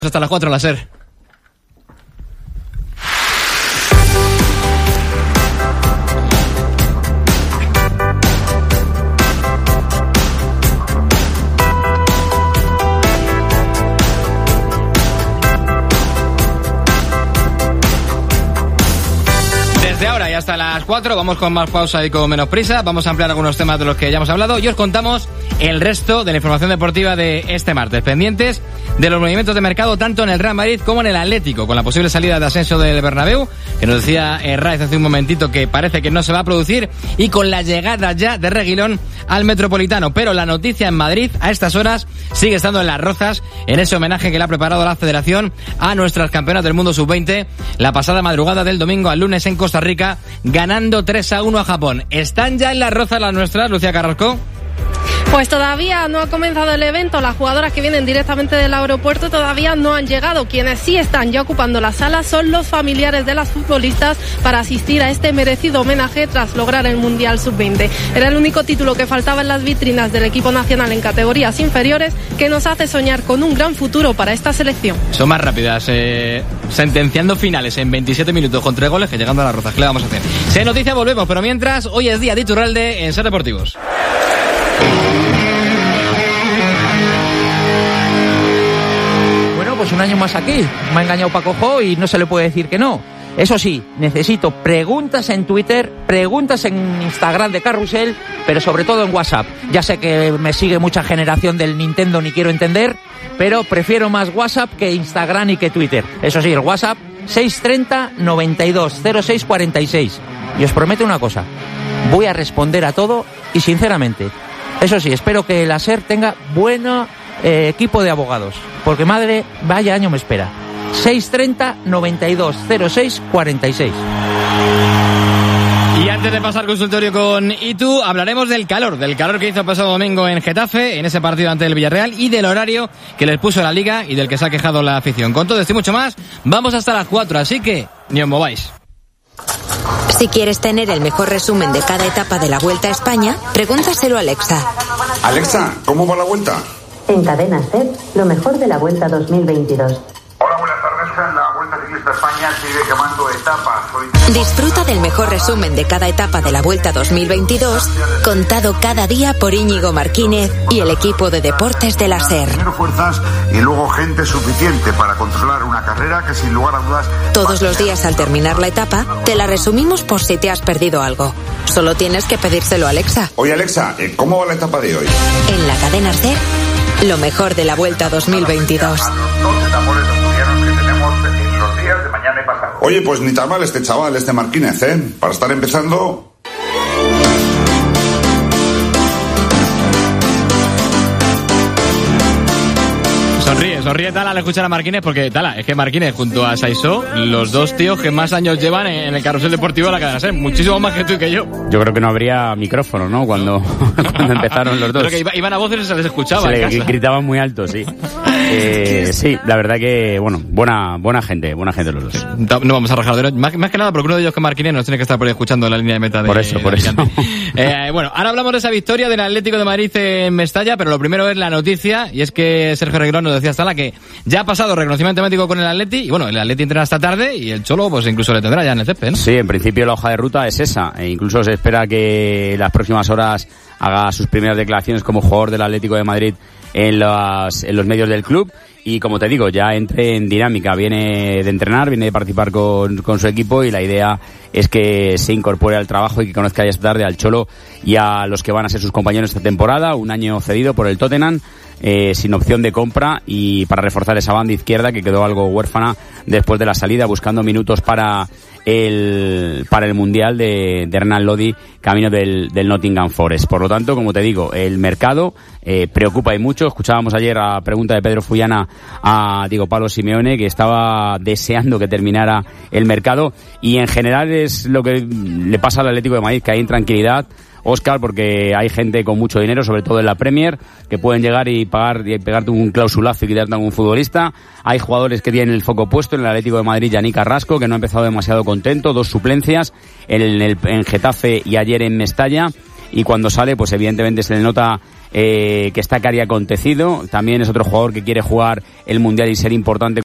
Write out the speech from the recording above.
Hasta las 4 la SER. Desde ahora y hasta las 4 vamos con más pausa y con menos prisa. Vamos a ampliar algunos temas de los que ya hemos hablado y os contamos el resto de la información deportiva de este martes. Pendientes de los movimientos de mercado tanto en el Real Madrid como en el Atlético, con la posible salida de Asensio del Bernabéu, que nos decía Raiz hace un momentito que parece que no se va a producir, y con la llegada ya de Reguilón al Metropolitano. Pero la noticia en Madrid a estas horas sigue estando en Las Rozas, en ese homenaje que le ha preparado la Federación a nuestras campeonas del mundo sub-20 la pasada madrugada del domingo al lunes en Costa Rica, ganando 3-1 a Japón. ¿Están ya en Las Rozas las nuestras, Lucía Carrasco? Pues todavía no ha comenzado el evento. Las jugadoras que vienen directamente del aeropuerto todavía no han llegado. Quienes sí están ya ocupando la sala son los familiares de las futbolistas para asistir a este merecido homenaje tras lograr el Mundial Sub-20. Era el único título que faltaba en las vitrinas del equipo nacional en categorías inferiores, que nos hace soñar con un gran futuro para esta selección. Son más rápidas, sentenciando finales en 27 minutos con 3 goles que llegando a Las Rozas. ¿Qué le vamos a hacer? Si hay noticia volvemos, pero mientras, hoy es día de Iturralde en SER Deportivos. Bueno, pues un año más aquí. Me ha engañado Paco Jo y no se le puede decir que no. Eso sí, necesito preguntas en Twitter, preguntas en Instagram de Carrusel, pero sobre todo en WhatsApp. Ya sé que me sigue mucha generación del Nintendo, ni quiero entender, pero prefiero más WhatsApp que Instagram y que Twitter. Eso sí, el WhatsApp 630 92 06 46. Y os prometo una cosa, voy a responder a todo y sinceramente. Eso sí, espero que la SER tenga buen equipo de abogados, porque madre, vaya año me espera. 630 92 06 46. Y antes de pasar al consultorio con Itu, hablaremos del calor que hizo el pasado domingo en Getafe, en ese partido ante el Villarreal, y del horario que les puso la Liga y del que se ha quejado la afición. Con todo esto y mucho más, vamos hasta las 4, así que ni os mováis. Si quieres tener el mejor resumen de cada etapa de la Vuelta a España, pregúntaselo a Alexa. Alexa, ¿cómo va la Vuelta? En Cadena SER, lo mejor de la Vuelta 2022. Hola, buenas tardes. La Vuelta Ciclista España sigue quemando etapas. Disfruta del mejor resumen de cada etapa de la Vuelta 2022, contado cada día por Íñigo Martínez y el equipo de deportes de la SER. Primero fuerzas y luego gente suficiente para controlar una carrera que sin lugar a dudas... Todos los días al terminar la etapa, te la resumimos por si te has perdido algo. Solo tienes que pedírselo a Alexa. Oye, Alexa, ¿cómo va la etapa de hoy? En la cadena SER, lo mejor de la Vuelta 2022. Oye, pues ni tan mal este chaval, este Martínez, para estar empezando... Sonríe Tala al escuchar a Martínez, porque Tala, es que Martínez junto a Saisó, los dos tíos que más años llevan en el carrusel deportivo de la cadena SER, muchísimo más que tú y que yo. Yo creo que no habría micrófono, ¿no? Cuando empezaron los dos. Creo que iban a voces y se les escuchaba. Gritaban muy alto, sí. Sí, la verdad que, bueno, buena gente los dos. No vamos a rajar de más que nada porque uno de ellos, que Martínez, nos tiene que estar por ahí escuchando la línea de meta de... Por eso. Bueno, ahora hablamos de esa victoria del Atlético de Madrid en Mestalla, pero lo primero es la noticia, y es que Sergio Reguilón nos decía hasta la que ya ha pasado reconocimiento médico con el Atleti, y bueno, el Atleti entrena esta tarde y el Cholo pues incluso le tendrá ya en el césped, ¿no? Sí, en principio la hoja de ruta es esa, e incluso se espera que las próximas horas haga sus primeras declaraciones como jugador del Atlético de Madrid en los medios del club. Y como te digo, ya entre en dinámica, viene de entrenar, viene de participar con su equipo, y la idea es que se incorpore al trabajo y que conozca ya esta tarde al Cholo y a los que van a ser sus compañeros esta temporada. Un año cedido por el Tottenham, sin opción de compra, y para reforzar esa banda izquierda que quedó algo huérfana después de la salida, buscando minutos para el Mundial de Hernán Lodi, camino del Nottingham Forest. Por lo tanto, como te digo, el mercado preocupa y mucho. Escuchábamos ayer a pregunta de Pedro Fullana a Diego Pablo Simeone, que estaba deseando que terminara el mercado, y en general es lo que le pasa al Atlético de Madrid, que hay intranquilidad, Óscar, porque hay gente con mucho dinero, sobre todo en la Premier, que pueden llegar y pagar y pegarte un clausulazo y quitarte a un futbolista. Hay jugadores que tienen el foco puesto en el Atlético de Madrid. Yannick Carrasco, que no ha empezado demasiado contento, 2 suplencias en Getafe y ayer en Mestalla, y cuando sale, pues evidentemente se le nota que está cari acontecido. También es otro jugador que quiere jugar el Mundial y ser importante